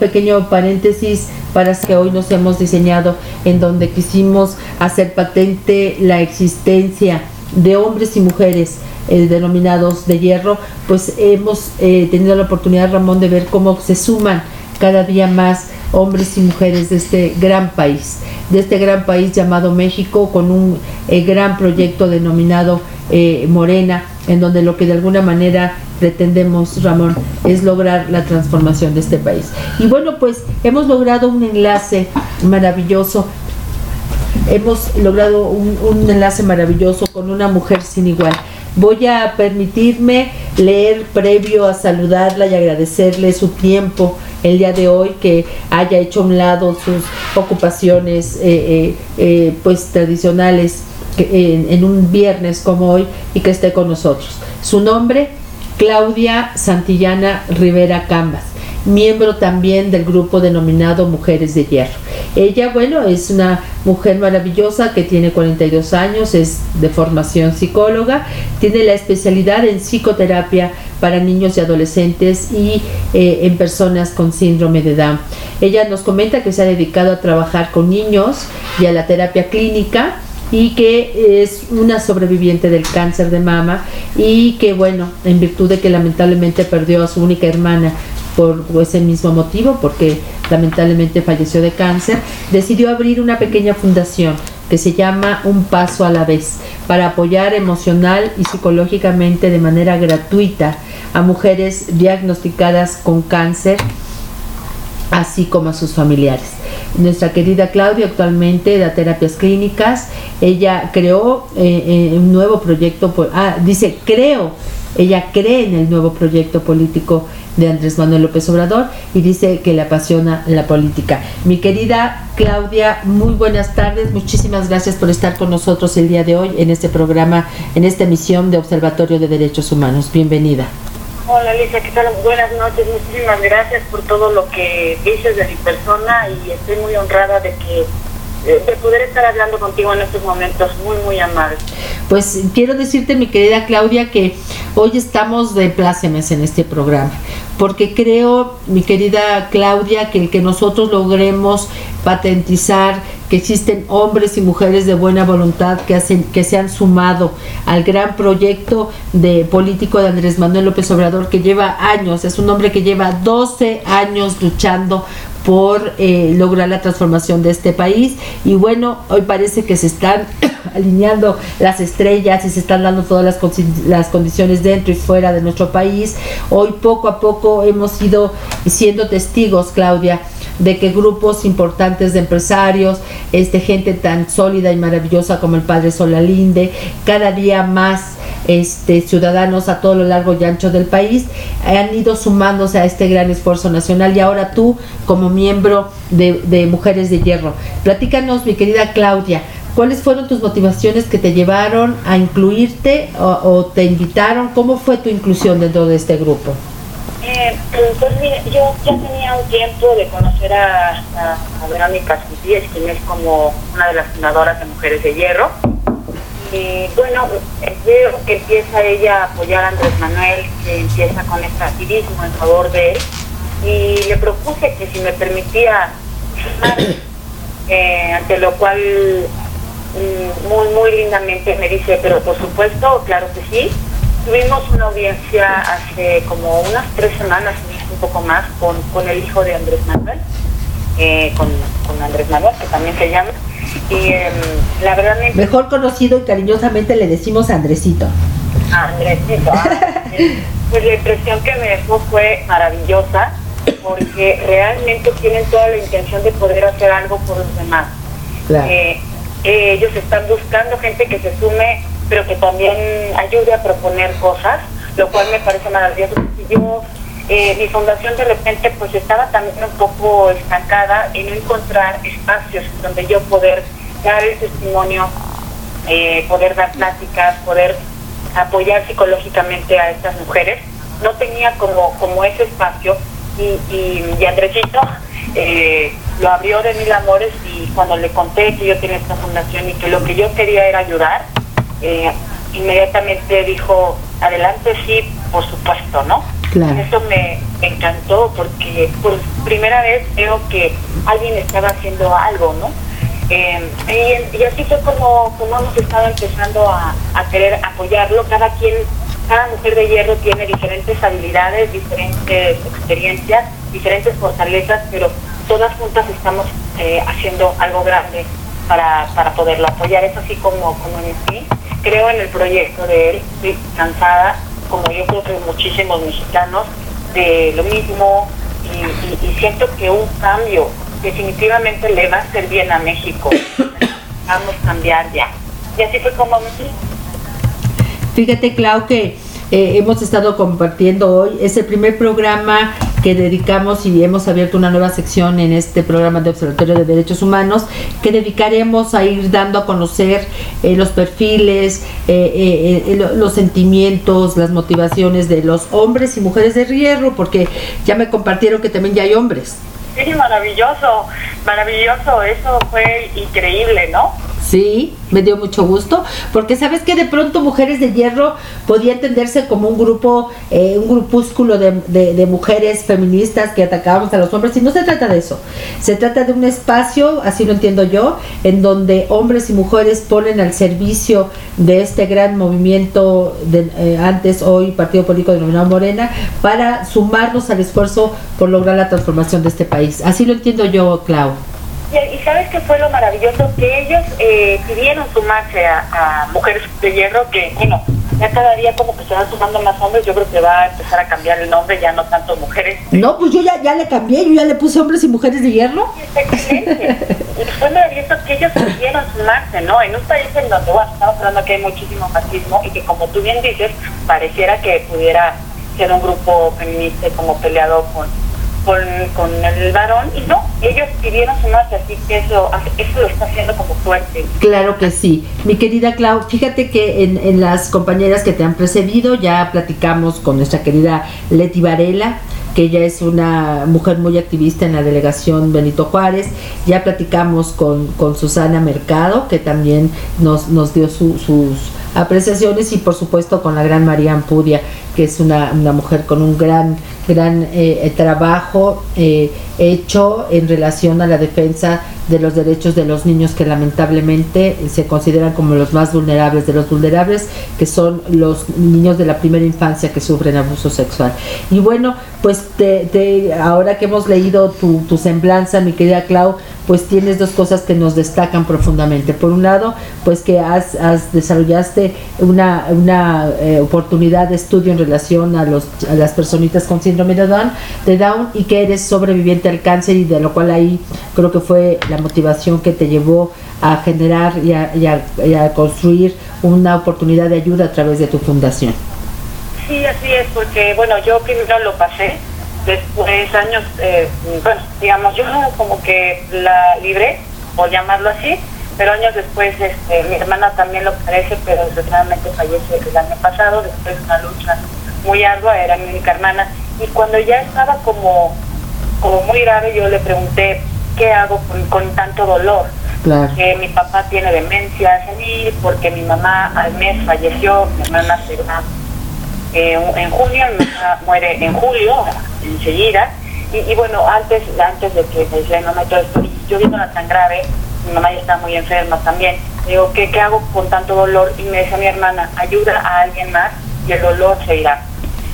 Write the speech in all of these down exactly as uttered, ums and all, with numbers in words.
Pequeño paréntesis para que hoy nos hemos diseñado en donde quisimos hacer patente la existencia de hombres y mujeres eh, denominados de hierro. Pues hemos eh, tenido la oportunidad, Ramón, de ver cómo se suman cada día más hombres y mujeres de este gran país, de este gran país llamado México, con un eh, gran proyecto denominado eh, Morena, en donde lo que de alguna manera pretendemos, Ramón, es lograr la transformación de este país. Y bueno, pues hemos logrado un enlace maravilloso, hemos logrado un, un enlace maravilloso con una mujer sin igual. Voy a permitirme leer previo a saludarla y agradecerle su tiempo el día de hoy, que haya hecho a un lado sus ocupaciones eh, eh, eh, pues tradicionales que, en, en un viernes como hoy, y que esté con nosotros. Su nombre, Claudia Santillana Rivera Cambas, miembro también del grupo denominado Mujeres de Hierro. Ella, bueno, es una mujer maravillosa que tiene cuarenta y dos años, es de formación psicóloga, tiene la especialidad en psicoterapia para niños y adolescentes y eh, en personas con síndrome de Down. Ella nos comenta que se ha dedicado a trabajar con niños y a la terapia clínica, y que es una sobreviviente del cáncer de mama, y que bueno, en virtud de que lamentablemente perdió a su única hermana por ese mismo motivo, porque lamentablemente falleció de cáncer, decidió abrir una pequeña fundación que se llama Un Paso a la Vez, para apoyar emocional y psicológicamente de manera gratuita a mujeres diagnosticadas con cáncer, así como a sus familiares. Nuestra querida Claudia actualmente da terapias clínicas. Ella creó eh, eh, un nuevo proyecto, ah, dice creo, ella cree en el nuevo proyecto político de Andrés Manuel López Obrador, y dice que le apasiona la política. Mi querida Claudia, muy buenas tardes, muchísimas gracias por estar con nosotros el día de hoy en este programa, en esta emisión de Observatorio de Derechos Humanos. Bienvenida. Hola Alicia, ¿qué tal? Buenas noches, muchísimas gracias por todo lo que dices de mi persona, y estoy muy honrada de que de poder estar hablando contigo en estos momentos muy muy amables. Pues quiero decirte, mi querida Claudia, que hoy estamos de plácemes en este programa, porque creo, mi querida Claudia, que el que nosotros logremos patentizar que existen hombres y mujeres de buena voluntad que hacen, que se han sumado al gran proyecto de político de Andrés Manuel López Obrador, que lleva años, es un hombre que lleva doce años luchando por eh, lograr la transformación de este país, y bueno, hoy parece que se están alineando las estrellas y se están dando todas las, las condiciones dentro y fuera de nuestro país. Hoy poco a poco hemos ido siendo testigos, Claudia, de que grupos importantes de empresarios, este, gente tan sólida y maravillosa como el padre Solalinde, cada día más este, ciudadanos a todo lo largo y ancho del país han ido sumándose a este gran esfuerzo nacional, y ahora tú como miembro de, de Mujeres de Hierro. Platícanos, mi querida Claudia, ¿cuáles fueron tus motivaciones que te llevaron a incluirte o, o te invitaron? ¿Cómo fue tu inclusión dentro de este grupo? Eh, pues mire, yo ya tenía un tiempo de conocer a, a, a Verónica Santíes, quien es como una de las fundadoras de Mujeres de Hierro. Y bueno, veo que empieza ella a apoyar a Andrés Manuel, que empieza con este activismo en favor de él, y le propuse que si me permitía firmar, eh, ante lo cual muy muy lindamente me dice, pero por supuesto, claro que sí. Tuvimos una audiencia hace como unas tres semanas, un poco más, con, con el hijo de Andrés Manuel, eh, con, con Andrés Manuel, que también se llama, y eh, la verdad me... Mejor conocido y cariñosamente le decimos Andresito. Andresito, ah, pues la impresión que me dejó fue maravillosa, porque realmente tienen toda la intención de poder hacer algo por los demás. Claro. Eh, eh, ellos están buscando gente que se sume, pero que también ayude a proponer cosas, lo cual me parece maravilloso. Yo, eh, mi fundación de repente pues estaba también un poco estancada en no encontrar espacios donde yo poder dar el testimonio, eh, poder dar pláticas, poder apoyar psicológicamente a estas mujeres. No tenía como, como ese espacio, y, y, y Andresito eh, lo abrió de mil amores, y cuando le conté que yo tenía esta fundación y que lo que yo quería era ayudar, Eh, inmediatamente dijo, adelante, sí, por supuesto, ¿no? Claro. Eso me, me encantó porque por primera vez veo que alguien estaba haciendo algo, ¿no? Eh, y, y así fue como, como hemos estado empezando a, a querer apoyarlo. Cada quien, cada mujer de hierro tiene diferentes habilidades, diferentes experiencias, diferentes fortalezas, pero todas juntas estamos eh, haciendo algo grande para, para poderlo apoyar. Es así como, como en sí. Creo en el proyecto de él, estoy cansada, como yo creo que muchísimos mexicanos, de lo mismo, y, y, y siento que un cambio definitivamente le va a hacer bien a México. Vamos a cambiar ya. Y así fue como me fui. Fíjate, Clau, que eh, hemos estado compartiendo hoy, es el primer programa que dedicamos y hemos abierto una nueva sección en este programa de Observatorio de Derechos Humanos, que dedicaremos a ir dando a conocer eh, los perfiles, eh, eh, eh, los sentimientos, las motivaciones de los hombres y mujeres de hierro, porque ya me compartieron que también ya hay hombres. Sí, maravilloso, maravilloso, eso fue increíble, ¿no? Sí, me dio mucho gusto, porque sabes que de pronto Mujeres de Hierro podía entenderse como un grupo, eh, un grupúsculo de, de, de mujeres feministas que atacábamos a los hombres, y no se trata de eso. Se trata de un espacio, así lo entiendo yo, en donde hombres y mujeres ponen al servicio de este gran movimiento de, eh, antes, hoy Partido Político denominado Morena, para sumarnos al esfuerzo por lograr la transformación de este país. Así lo entiendo yo, Clau. Y, y ¿sabes qué fue lo maravilloso? Que ellos eh, pidieron sumarse a, a Mujeres de Hierro, que, bueno, ya cada día como que se van sumando más hombres. Yo creo que va a empezar a cambiar el nombre, ya no tanto mujeres. No, pues yo ya, ya le cambié, yo ya le puse Hombres y Mujeres de Hierro. Sí, está excelente. Y fue maravilloso que ellos pidieron sumarse, ¿no? En un país en donde, bueno, estamos hablando que hay muchísimo machismo y que, como tú bien dices, pareciera que pudiera ser un grupo feminista como peleado con Con, con el varón, y no, ellos pidieron sumarse, así que eso, eso lo está haciendo como fuerte. Claro que sí. Mi querida Clau, fíjate que en, en las compañeras que te han precedido ya platicamos con nuestra querida Leti Varela, que ella es una mujer muy activista en la delegación Benito Juárez. Ya platicamos con, con Susana Mercado, que también nos, nos dio su, sus apreciaciones, y por supuesto con la gran María Ampudia, que es una, una mujer con un gran gran eh, trabajo eh, hecho en relación a la defensa de los derechos de los niños, que lamentablemente se consideran como los más vulnerables de los vulnerables, que son los niños de la primera infancia que sufren abuso sexual. Y bueno, pues te, te, ahora que hemos leído tu, tu semblanza, mi querida Clau, pues tienes dos cosas que nos destacan profundamente. Por un lado, pues que has, has desarrollaste una, una eh, oportunidad de estudio en relación a, los, a las personitas con síndrome de Down, de Down, y que eres sobreviviente al cáncer, y de lo cual ahí creo que fue la motivación que te llevó a generar y a, y a, y a construir una oportunidad de ayuda a través de tu fundación. Sí, así es, porque bueno, yo primero lo pasé, después años, eh, bueno, digamos, yo como que la libré, por llamarlo así, pero años después este, mi hermana también lo padece, pero desgraciadamente fallece el año pasado, después de una lucha muy ardua, era mi única hermana, y cuando ya estaba como, como muy grave, yo le pregunté, ¿qué hago con, con tanto dolor? Claro. Que mi papá tiene demencia senil, porque mi mamá al mes falleció, mi hermana se va eh, en junio, mi mamá muere en julio, enseguida, y, y bueno, antes antes de que me mi mamá y todo esto, yo viéndola tan grave, mi mamá ya estaba muy enferma también, digo, ¿qué, qué hago con tanto dolor? Y me decía mi hermana, ayuda a alguien más y el dolor se irá.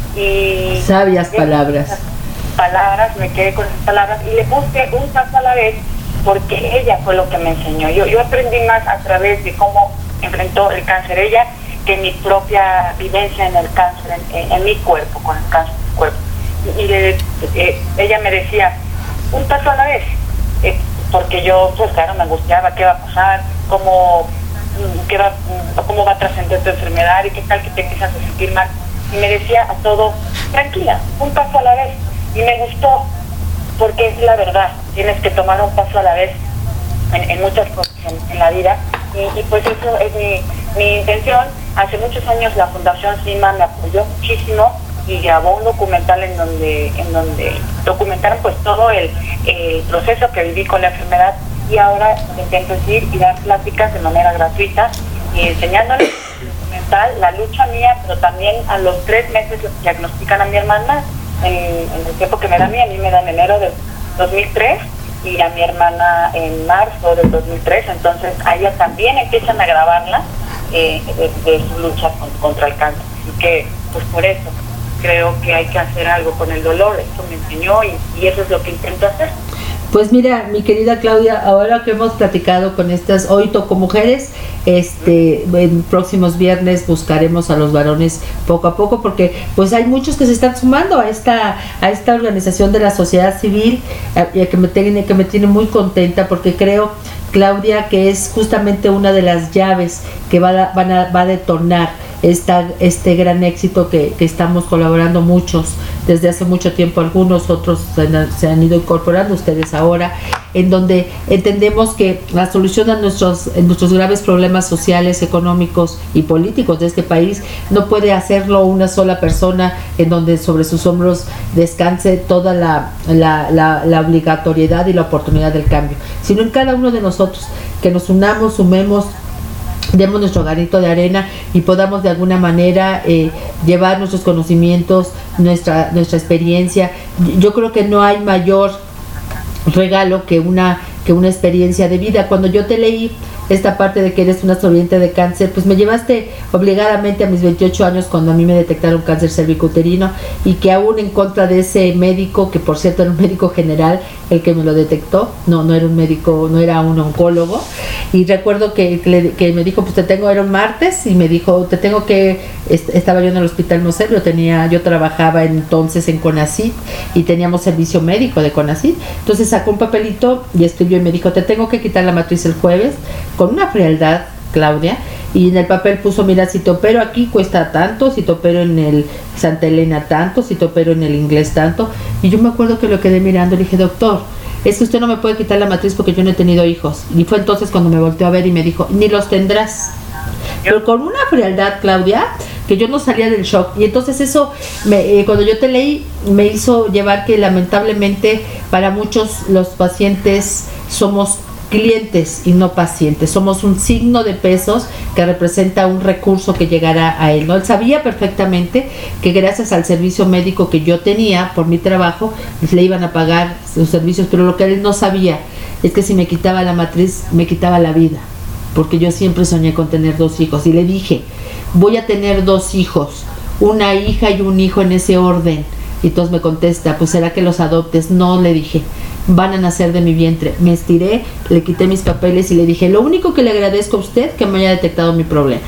Y sabias palabras. palabras, me quedé con esas palabras y le puse un paso a la vez, porque ella fue lo que me enseñó. Yo, yo aprendí más a través de cómo enfrentó el cáncer ella, que mi propia vivencia en el cáncer, en, en, en mi cuerpo, con el cáncer en mi cuerpo. Y, y de, eh, ella me decía, un paso a la vez, eh, porque yo, pues claro, me angustiaba, qué va a pasar, cómo, qué va, cómo va a trascender tu enfermedad, y qué tal que te empiezas a sentir mal. Y me decía a todo, tranquila, un paso a la vez. Y me gustó, porque es la verdad, tienes que tomar un paso a la vez en, en muchas cosas en, en la vida, y, y pues eso es mi, mi intención. Hace muchos años la Fundación CIMA me apoyó muchísimo y grabó un documental en donde en donde documentaron pues todo el, el proceso que viví con la enfermedad, y ahora intento ir y dar pláticas de manera gratuita y enseñándoles tal, la lucha mía, pero también a los tres meses diagnostican a mi hermana, en, en el tiempo que me da a mí, a mí me da en enero del dos mil tres y a mi hermana en marzo del dos mil tres, entonces a ella también empiezan a grabarla eh, de, de su lucha con, contra el cáncer. Así que, pues por eso, creo que hay que hacer algo con el dolor, eso me enseñó y, y eso es lo que intento hacer. Pues mira, mi querida Claudia, ahora que hemos platicado con estas, hoy Toco Mujeres, este, en próximos viernes buscaremos a los varones poco a poco, porque pues hay muchos que se están sumando a esta a esta organización de la sociedad civil, eh, que me tiene que me tiene muy contenta, porque creo, Claudia, que es justamente una de las llaves que va a, van a, va a detonar esta, este gran éxito que, que estamos colaborando muchos desde hace mucho tiempo, algunos otros se han, se han ido incorporando, ustedes ahora, en donde entendemos que la solución a nuestros, nuestros graves problemas sociales, económicos y políticos de este país no puede hacerlo una sola persona, en donde sobre sus hombros descanse toda la, la, la, la obligatoriedad y la oportunidad del cambio, sino en cada uno de nosotros, que nos unamos, sumemos, demos nuestro granito de arena y podamos de alguna manera eh, llevar nuestros conocimientos, nuestra nuestra experiencia. Yo creo que no hay mayor regalo que una que una experiencia de vida. Cuando yo te leí esta parte de que eres una sobreviviente de cáncer, pues me llevaste obligadamente a mis veintiocho años, cuando a mí me detectaron cáncer cervicouterino, y que aún en contra de ese médico, que por cierto era un médico general el que me lo detectó, no no era un médico, no era un oncólogo, y recuerdo que, que, le, que me dijo, pues te tengo, era un martes, y me dijo, te tengo que, est estaba yo en el hospital Mosel, yo tenía, yo trabajaba entonces en CONACYT y teníamos servicio médico de CONACYT, entonces sacó un papelito y escribió y me dijo, te tengo que quitar la matriz el jueves, con una frialdad, Claudia, y en el papel puso, mira, si te opero aquí cuesta tanto, si te opero en el Santa Elena tanto, si te opero en el Inglés tanto, y yo me acuerdo que lo quedé mirando y le dije, doctor, es que usted no me puede quitar la matriz porque yo no he tenido hijos, y fue entonces cuando me volteó a ver y me dijo, ni los tendrás, pero con una frialdad, Claudia, que yo no salía del shock, y entonces eso, me, eh, cuando yo te leí, me hizo llevar que lamentablemente para muchos los pacientes somos clientes y no pacientes, somos un signo de pesos que representa un recurso que llegará a él, ¿no? Él sabía perfectamente que gracias al servicio médico que yo tenía por mi trabajo, pues le iban a pagar sus servicios, pero lo que él no sabía es que si me quitaba la matriz, me quitaba la vida, porque yo siempre soñé con tener dos hijos, y le dije, voy a tener dos hijos, una hija y un hijo en ese orden, y entonces me contesta, pues será que los adoptes. No, le dije, van a nacer de mi vientre. Me estiré, le quité mis papeles y le dije, lo único que le agradezco a usted que me haya detectado mi problema,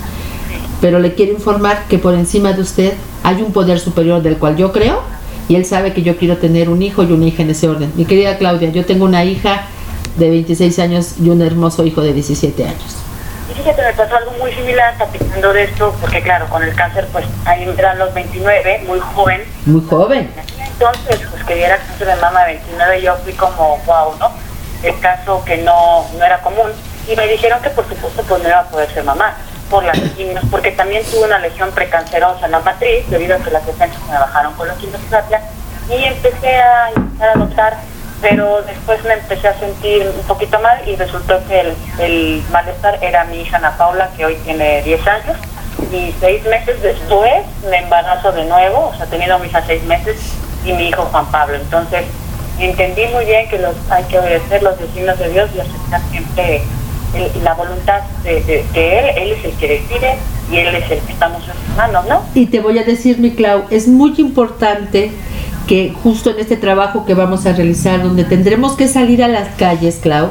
pero le quiero informar que por encima de usted hay un poder superior del cual yo creo, y él sabe que yo quiero tener un hijo y una hija en ese orden. Mi querida Claudia, yo tengo una hija de veintiséis años y un hermoso hijo de diecisiete años. Y fíjate, me pasó algo muy similar platicando de esto, porque claro, con el cáncer, pues ahí eran los veintinueve, muy joven. Muy joven. Entonces, pues que diera cáncer de mama de veintinueve, yo fui como, wow, ¿no? El caso que no, no era común. Y me dijeron que por supuesto pues no iba a poder ser mamá, por las quimios, porque también tuve una lesión precancerosa en la matriz, debido a que las defensas me bajaron con la quimioterapia, y empecé a empezar a notar, pero después me empecé a sentir un poquito mal y resultó que el, el malestar era mi hija Ana Paula, que hoy tiene diez años, y seis meses después me embarazo de nuevo, o sea, he tenido a mi hija seis meses y mi hijo Juan Pablo. Entonces entendí muy bien que los hay que obedecer los designios de Dios y aceptar siempre el, la voluntad de, de, de Él. Él es el que decide y Él es el que estamos en sus manos, ¿no? Y te voy a decir, mi Clau, es muy importante que justo en este trabajo que vamos a realizar, donde tendremos que salir a las calles, Clau,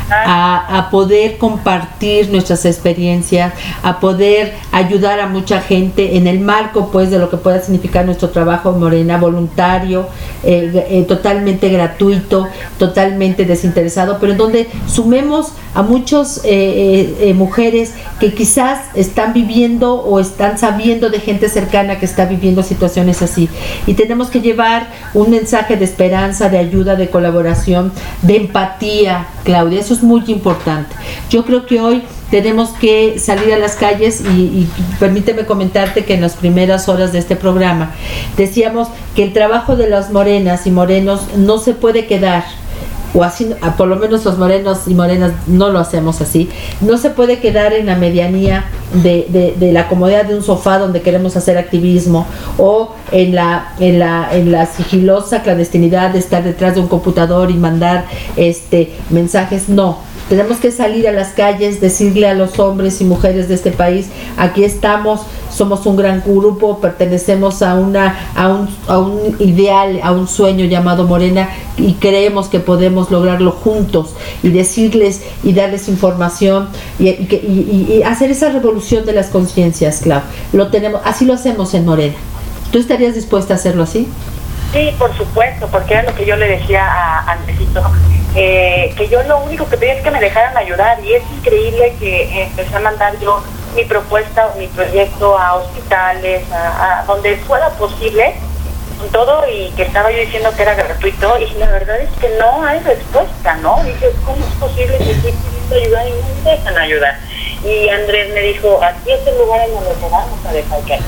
a, a poder compartir nuestras experiencias, a poder ayudar a mucha gente en el marco, pues, de lo que pueda significar nuestro trabajo, Morena, voluntario, eh, eh, totalmente gratuito, totalmente desinteresado, pero en donde sumemos a muchas eh, eh, eh, mujeres que quizás están viviendo o están sabiendo de gente cercana que está viviendo situaciones así, y tenemos que llevar un mensaje de esperanza, de ayuda, de colaboración, de empatía, Claudia. Eso es muy importante. Yo creo que hoy tenemos que salir a las calles y, y permíteme comentarte que en las primeras horas de este programa decíamos que el trabajo de las morenas y morenos no se puede quedar, o así, por lo menos los morenos y morenas no lo hacemos así, no se puede quedar en la medianía de, de, de la comodidad de un sofá donde queremos hacer activismo, o en la, en la, en la sigilosa clandestinidad de estar detrás de un computador y mandar este, mensajes. No, tenemos que salir a las calles, decirle a los hombres y mujeres de este país: aquí estamos, somos un gran grupo, pertenecemos a una a un, a un ideal, a un sueño llamado Morena, y creemos que podemos lograrlo juntos, y decirles y darles información y, y, y, y hacer esa revolución de las conciencias, Clau. Lo tenemos, así lo hacemos en Morena. ¿Tú estarías dispuesta a hacerlo así? Sí, por supuesto, porque era lo que yo le decía a Andresito, eh, que yo lo único que pedía es que me dejaran ayudar, y es increíble que empecé a mandar yo mi propuesta o mi proyecto a hospitales, a, a donde fuera posible, con todo, y que estaba yo diciendo que era gratuito, y la verdad es que no hay respuesta, ¿no? Dices, ¿cómo es posible que estoy pidiendo ayuda y no me dejan ayudar? Y Andrés me dijo: aquí es el lugar en donde te vamos a dejar que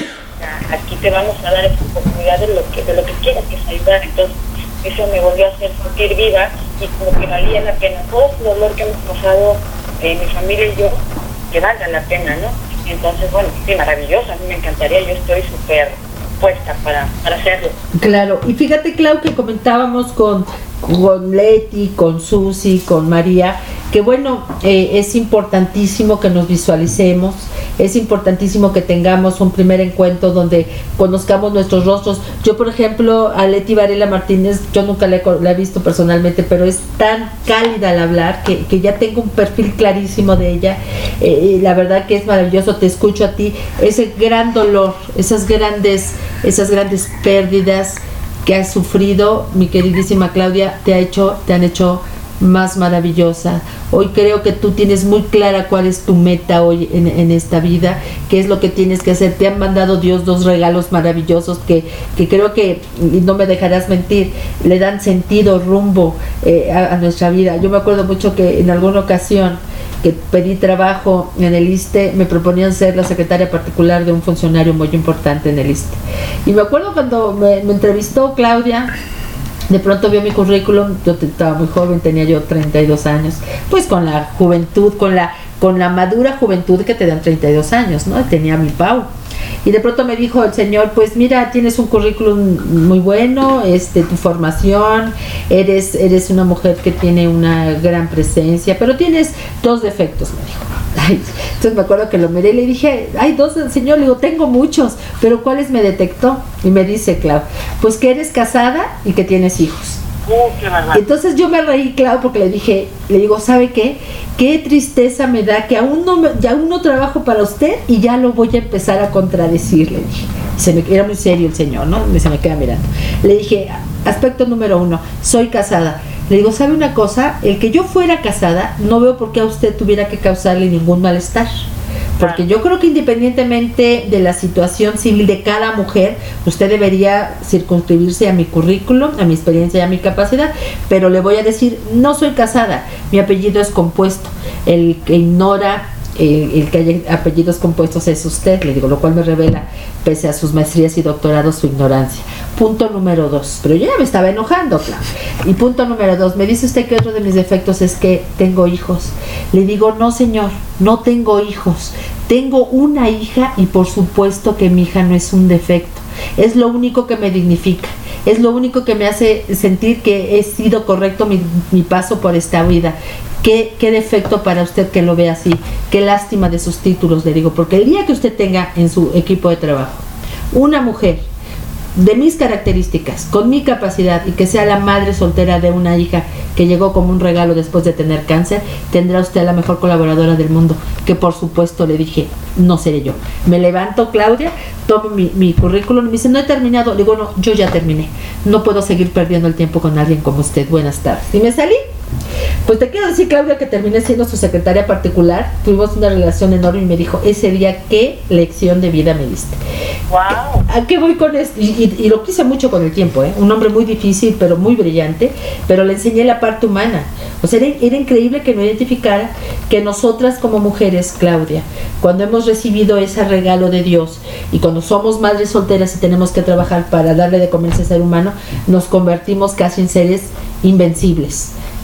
aquí te vamos a dar esa oportunidad de lo que de lo que quieras, que es ayudar. Entonces eso me volvió a hacer sentir viva, y como que valía la pena todo ese dolor que hemos pasado, eh, mi familia y yo, que valga la pena, ¿no? Entonces, bueno, sí, maravilloso, a mí me encantaría, yo estoy súper puesta para, para hacerlo. Claro, y fíjate, Clau, que comentábamos con, con Leti, con Susi, con María, que bueno, eh, es importantísimo que nos visualicemos, es importantísimo que tengamos un primer encuentro donde conozcamos nuestros rostros. Yo, por ejemplo, a Leti Varela Martínez, yo nunca la he, la he visto personalmente, pero es tan cálida al hablar que, que ya tengo un perfil clarísimo de ella. Eh, la verdad que es maravilloso, te escucho a ti, ese gran dolor, esas grandes, esas grandes pérdidas que has sufrido, mi queridísima Claudia, te ha hecho, te han hecho más maravillosa. Hoy creo que tú tienes muy clara cuál es tu meta hoy en, en esta vida, qué es lo que tienes que hacer. Te han mandado Dios dos regalos maravillosos que, que creo que, y no me dejarás mentir, le dan sentido, rumbo eh, a, a nuestra vida. Yo me acuerdo mucho que en alguna ocasión que pedí trabajo en el ISSSTE, me proponían ser la secretaria particular de un funcionario muy importante en el ISSSTE. Y me acuerdo cuando me, me entrevistó Claudia, de pronto vio mi currículum, yo estaba muy joven, tenía yo treinta y dos años, pues con la juventud, con la con la madura juventud que te dan treinta y dos años, ¿no? Tenía mi pau. Y de pronto me dijo el señor: pues mira, tienes un currículum muy bueno, este, tu formación, eres, eres una mujer que tiene una gran presencia, pero tienes dos defectos, me dijo. Ay, entonces me acuerdo que lo miré y le dije: hay dos, señor. Le digo: tengo muchos, pero ¿cuáles me detectó? Y me dice, Clau, pues que eres casada y que tienes hijos. Uh, qué verdad. Entonces yo me reí, Clau, porque le dije, le digo: ¿sabe qué? Qué tristeza me da que aún no, me, ya aún no trabajo para usted y ya lo voy a empezar a contradecir, le dije. Se me, era muy serio el señor, ¿no? Se me queda mirando. Le dije: aspecto número uno, soy casada. Le digo: ¿sabe una cosa? El que yo fuera casada, no veo por qué a usted tuviera que causarle ningún malestar. Porque yo creo que independientemente de la situación civil de cada mujer, usted debería circunscribirse a mi currículum, a mi experiencia y a mi capacidad. Pero le voy a decir, no soy casada, mi apellido es compuesto. El que ignora el, el que haya apellidos compuestos es usted, le digo, lo cual me revela, pese a sus maestrías y doctorados, su ignorancia. Punto número dos, pero yo ya me estaba enojando, claro. Y punto número dos, me dice usted que otro de mis defectos es que tengo hijos. Le digo: no, señor, no tengo hijos. Tengo una hija, y por supuesto que mi hija no es un defecto. Es lo único que me dignifica. Es lo único que me hace sentir que he sido correcto mi, mi paso por esta vida. ¿Qué, qué defecto para usted que lo vea así? Qué lástima de sus títulos, le digo, porque el día que usted tenga en su equipo de trabajo una mujer de mis características, con mi capacidad, y que sea la madre soltera de una hija que llegó como un regalo después de tener cáncer, tendrá usted a la mejor colaboradora del mundo, que por supuesto, le dije, no seré yo. Me levanto, Claudia, tomo mi, mi currículum y me dice: no he terminado. Le digo: no, yo ya terminé, no puedo seguir perdiendo el tiempo con alguien como usted, buenas tardes. Y me salí. Pues te quiero decir, Claudia, que terminé siendo su secretaria particular. Tuvimos una relación enorme y me dijo: ese día, qué lección de vida me diste. Wow. ¿A qué voy con esto? Y, y, y lo quise mucho con el tiempo, ¿eh? Un hombre muy difícil, pero muy brillante, pero le enseñé la parte humana. O sea, era, era increíble que no identificara que nosotras como mujeres, Claudia, cuando hemos recibido ese regalo de Dios y cuando somos madres solteras y tenemos que trabajar para darle de comer a ese ser humano, nos convertimos casi en seres invencibles.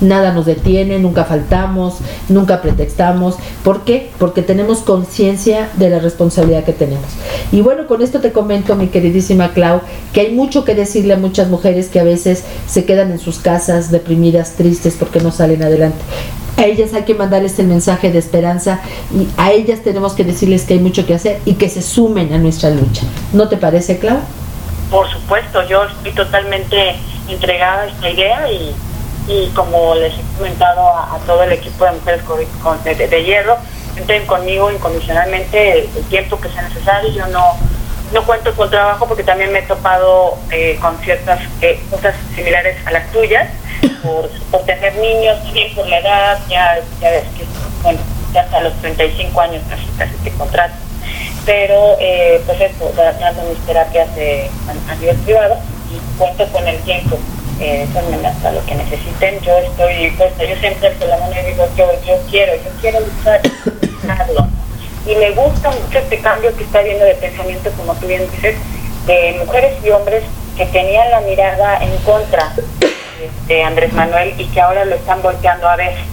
nada nos detiene, nunca faltamos, nunca pretextamos. ¿Por qué? Porque tenemos conciencia de la responsabilidad que tenemos. Y bueno, con esto te comento, mi queridísima Clau, que hay mucho que decirle a muchas mujeres que a veces se quedan en sus casas deprimidas, tristes, porque no salen adelante. A ellas hay que mandarles el mensaje de esperanza y a ellas tenemos que decirles que hay mucho que hacer y que se sumen a nuestra lucha. ¿No te parece, Clau? Por supuesto, yo estoy totalmente entregada a esta idea y, y como les he comentado a, a todo el equipo de Mujeres con, con, de, de Hierro, cuenten conmigo incondicionalmente el, el tiempo que sea necesario. Yo no, no cuento con trabajo porque también me he topado eh, con ciertas eh, cosas similares a las tuyas. Por, por tener niños, también por la edad, ya, ya ves que, bueno, ya hasta los treinta y cinco años casi, casi te contrato. Pero, eh, pues eso, dando mis terapias de, a, a nivel privado y cuento con el tiempo, eh, hasta lo que necesiten. Yo estoy puesta, yo siempre alzo la mano y digo, yo, yo quiero, yo quiero luchar, lucharlo. Y me gusta mucho este cambio que está habiendo de pensamiento, como tú bien dices, de mujeres y hombres que tenían la mirada en contra de Andrés Manuel y que ahora lo están volteando a ver.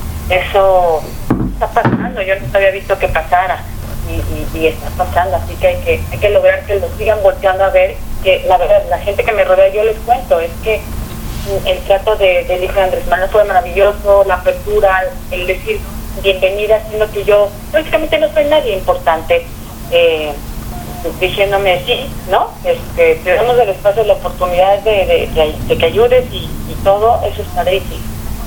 Eso está pasando, yo no había visto que pasara y, y, y está pasando, así que hay que hay que lograr que lo sigan volteando a ver. Que la verdad, la gente que me rodea, yo les cuento, es que el trato de, del hijo de Andrés Manuel fue maravilloso, la apertura, el decir bienvenida, siendo que yo prácticamente no soy nadie importante, eh, diciéndome sí, ¿no? Este, te damos el espacio, la oportunidad de, de, de, de que ayudes y, y todo, eso es padrísimo.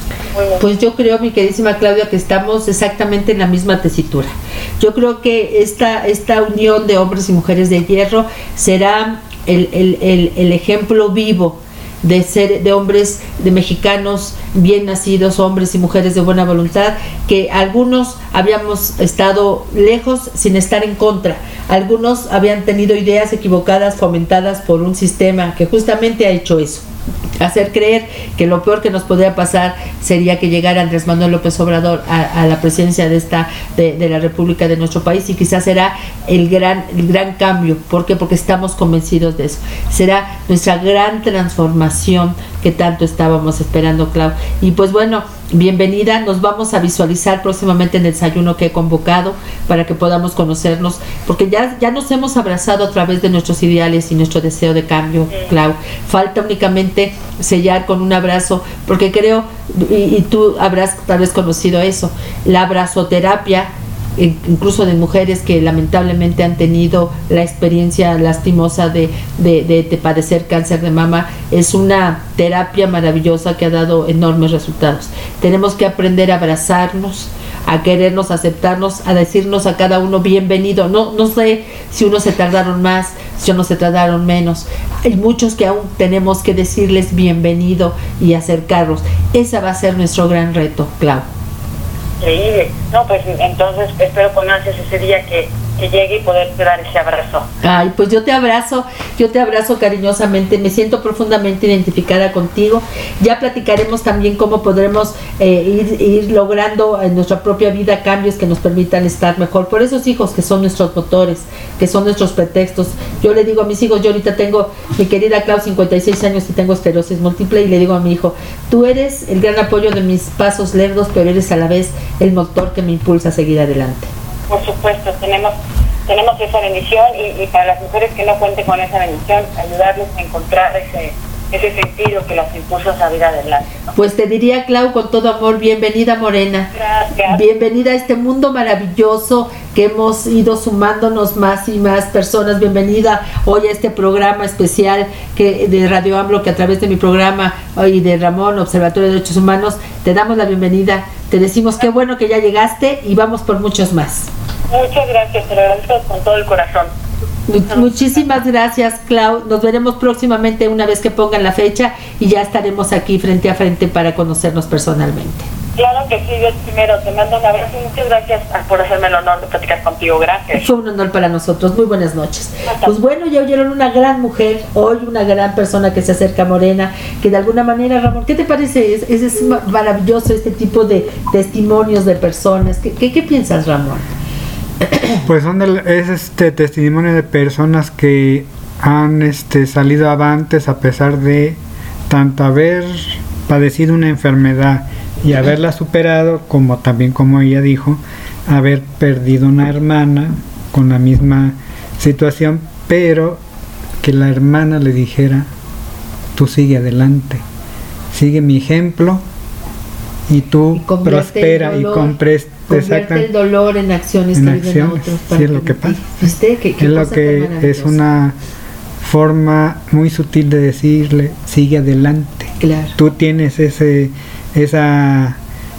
Pues yo creo, mi queridísima Claudia, que estamos exactamente en la misma tesitura. Yo creo que esta, esta unión de hombres y mujeres de hierro será el, el, el, el ejemplo vivo de ser de hombres, de mexicanos bien nacidos, hombres y mujeres de buena voluntad, que algunos habíamos estado lejos sin estar en contra, algunos habían tenido ideas equivocadas fomentadas por un sistema que justamente ha hecho eso, hacer creer que lo peor que nos podría pasar sería que llegara Andrés Manuel López Obrador a, a la presidencia de esta de, de la República de nuestro país, y quizás será el gran el gran cambio. ¿Por qué? Porque estamos convencidos de eso. Será nuestra gran transformación que tanto estábamos esperando, Clau. Y pues bueno, bienvenida, nos vamos a visualizar próximamente en el desayuno que he convocado para que podamos conocernos, porque ya, ya nos hemos abrazado a través de nuestros ideales y nuestro deseo de cambio, Clau. Falta únicamente sellar con un abrazo, porque creo, y, y tú habrás tal vez conocido eso, la abrazoterapia, incluso de mujeres que lamentablemente han tenido la experiencia lastimosa de, de, de, de padecer cáncer de mama, es una terapia maravillosa que ha dado enormes resultados. Tenemos que aprender a abrazarnos, a querernos, a aceptarnos, a decirnos a cada uno bienvenido. No, no sé si unos se tardaron más, si unos se tardaron menos. Hay muchos que aún tenemos que decirles bienvenido y acercarnos. Ese va a ser nuestro gran reto, Clau. Increíble. No, pues entonces espero con ansias ese día que, que llegue y poderte dar ese abrazo. Ay, pues yo te abrazo, yo te abrazo cariñosamente, me siento profundamente identificada contigo. Ya platicaremos también cómo podremos eh, ir, ir logrando en nuestra propia vida cambios que nos permitan estar mejor. Por esos hijos que son nuestros motores, que son nuestros pretextos. Yo le digo a mis hijos, yo ahorita tengo, mi querida Clau, cincuenta y seis años y tengo esclerosis múltiple, y le digo a mi hijo, tú eres el gran apoyo de mis pasos lerdos, pero eres a la vez el motor que me impulsa a seguir adelante. Por supuesto, tenemos tenemos esa bendición, y, y para las mujeres que no cuenten con esa bendición, ayudarles a encontrar ese ese sentido que las impulsa a salir adelante, ¿no? Pues te diría, Clau, con todo amor, bienvenida, Morena. Gracias. Bienvenida a este mundo maravilloso que hemos ido sumándonos más y más personas. Bienvenida hoy a este programa especial que de Radio AMLO, que a través de mi programa y de Ramón, Observatorio de Derechos Humanos, te damos la bienvenida. Te decimos qué bueno que ya llegaste y vamos por muchos más. Muchas gracias, te lo agradezco con todo el corazón. Muchísimas gracias, Clau. Nos veremos próximamente una vez que pongan la fecha y ya estaremos aquí frente a frente para conocernos personalmente. Claro que sí, yo primero te mando un abrazo y muchas gracias por hacerme el honor de platicar contigo. Gracias. Fue un honor para nosotros. Muy buenas noches. Pues bueno, ya oyeron una gran mujer, hoy una gran persona que se acerca a Morena, que de alguna manera, Ramón, ¿qué te parece? Es, es, es maravilloso este tipo de testimonios de personas. ¿Qué, qué, qué piensas, Ramón? Pues son de, es este testimonio de personas que han este salido avantes a pesar de tanto haber padecido una enfermedad y haberla superado, como también como ella dijo, haber perdido una hermana con la misma situación, pero que la hermana le dijera, tú sigue adelante, sigue mi ejemplo y tú y prospera y compres. Convierte el dolor en acciones en que acciones, ayuden a otros. Sí, es lo que pasa. ¿Viste? ¿Qué, qué es lo que es una forma muy sutil de decirle, sigue adelante. Claro. Tú tienes ese, esa,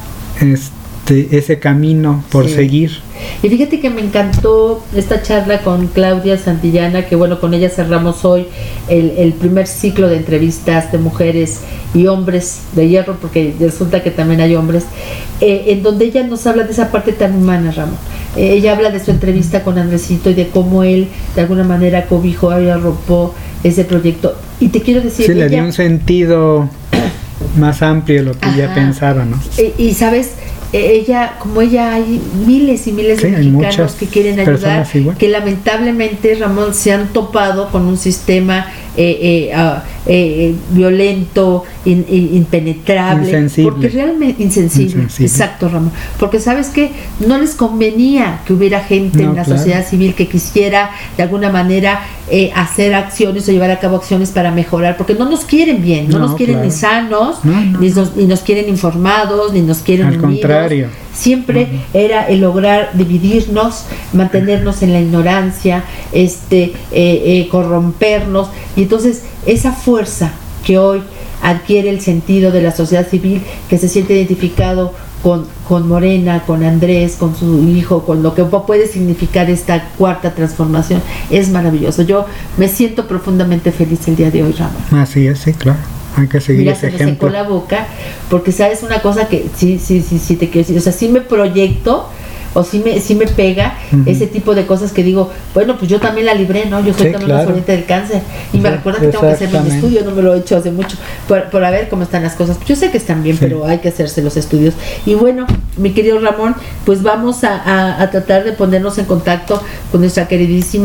este, ese camino por sí. seguir. Y fíjate que me encantó esta charla con Claudia Santillana, que bueno, con ella cerramos hoy el, el primer ciclo de entrevistas de mujeres y hombres de hierro, porque resulta que también hay hombres, eh, en donde ella nos habla de esa parte tan humana, Ramón. Eh, ella habla de su entrevista con Andresito y de cómo él de alguna manera cobijó y arropó ese proyecto. Y te quiero decir, sí, ella, le dio un sentido más amplio de lo que ajá, ella pensaba, ¿no? Y, y sabes, ella, como ella, hay miles y miles sí, de mexicanos que quieren ayudar, que lamentablemente, Ramón, se han topado con un sistema eh, eh, uh, eh, violento, in, in, impenetrable, insensible. porque realmente insensible, insensible, exacto, Ramón, porque sabes que no les convenía que hubiera gente no, en la claro. sociedad civil que quisiera de alguna manera eh, hacer acciones o llevar a cabo acciones para mejorar, porque no nos quieren bien, no, no nos quieren claro. ni sanos, no, no, ni, nos, ni nos quieren informados, ni nos quieren al unidos. Contrario. Siempre uh-huh. era el lograr dividirnos, mantenernos en la ignorancia, este, eh, eh, corrompernos, y entonces esa fuerza que hoy adquiere el sentido de la sociedad civil, que se siente identificado con, con Morena, con Andrés, con su hijo, con lo que puede significar esta cuarta transformación, es maravilloso. Yo me siento profundamente feliz el día de hoy, Ramón. Así es, sí, claro. Hay que seguir Mira, ese se me ejemplo. secó la boca, porque sabes una cosa que sí, sí, sí, sí te quiero decir, o sea, sí me proyecto, o sí me, sí me pega uh-huh. ese tipo de cosas que digo, bueno, pues yo también la libré, ¿no? Yo soy sí, también claro. una sobreviviente del cáncer, y sí, me recuerda que tengo que hacerme un estudio, no me lo he hecho hace mucho, por, por a ver cómo están las cosas. Yo sé que están bien, sí. pero hay que hacerse los estudios. Y bueno, mi querido Ramón, pues vamos a, a, a tratar de ponernos en contacto con nuestra queridísima